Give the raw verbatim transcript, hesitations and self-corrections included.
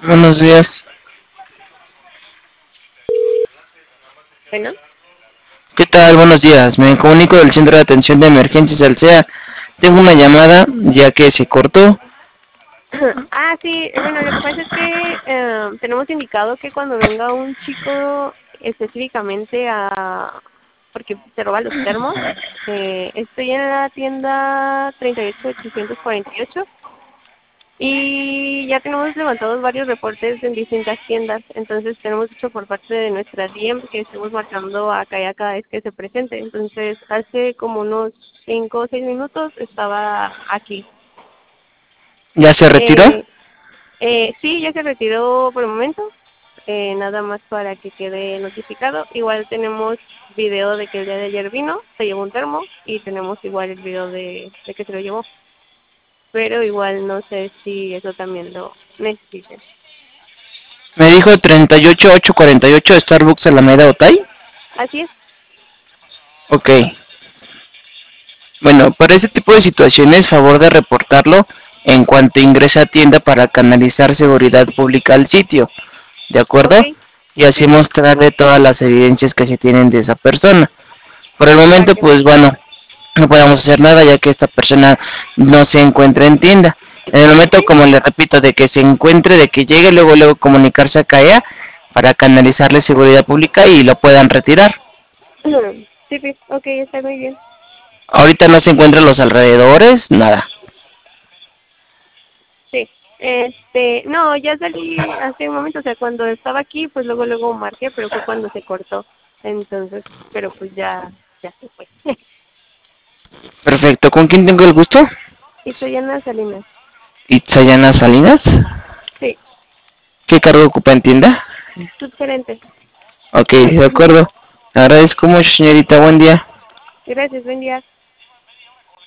Buenos días. Bueno, ¿Qué tal? Buenos días. Me comunico del Centro de Atención de Emergencias del C E A. Tengo una llamada ya que se cortó. ah, sí, eh, bueno, lo que pasa es que eh, tenemos indicado que cuando venga un chico específicamente a, porque se roba los termos, eh, estoy en la tienda treinta y ocho ochocientos cuarenta y ocho y ya tenemos levantados varios reportes en distintas tiendas, entonces tenemos hecho por parte de nuestra D M que estemos marcando acá y a cada vez que se presente, entonces hace como unos cinco o seis minutos estaba aquí. ¿Ya se retiró? Eh, Eh, sí, ya se retiró por el momento, eh, nada más para que quede notificado. Igual tenemos video de que el día de ayer vino, se llevó un termo y tenemos igual el video de, de que se lo llevó. Pero igual no sé si eso también lo necesiten. Me dijo treinta y ocho ochocientos cuarenta y ocho Starbucks Alameda Otay. Así es. Ok. Bueno, para este tipo de situaciones, favor de reportarlo en cuanto ingrese a tienda para canalizar seguridad pública al sitio. ¿De Ok, acuerdo? Y así sí, mostrarle todas las evidencias que se tienen de esa persona. Por el va momento, que va. pues bueno, no podemos hacer nada ya que esta persona no se encuentra en tienda. En el momento, Sí, como le repito, de que se encuentre, de que llegue, luego luego comunicarse a C A E A para canalizarle seguridad pública y lo puedan retirar. sí, sí, ok, está muy bien. Ahorita no se encuentra en los alrededores, nada. Sí, este, no, ya salí hace un momento, o sea, cuando estaba aquí, pues luego, luego marqué, pero fue cuando se cortó. Entonces, pero pues ya, ya se fue. Perfecto, ¿con quién tengo el gusto? Y soy Ana Salinas. Itzayana Salinas. Sí, ¿Qué cargo ocupa en tienda? subgerente. Ok, de acuerdo. Le agradezco mucho, señorita, buen día. Gracias, buen día.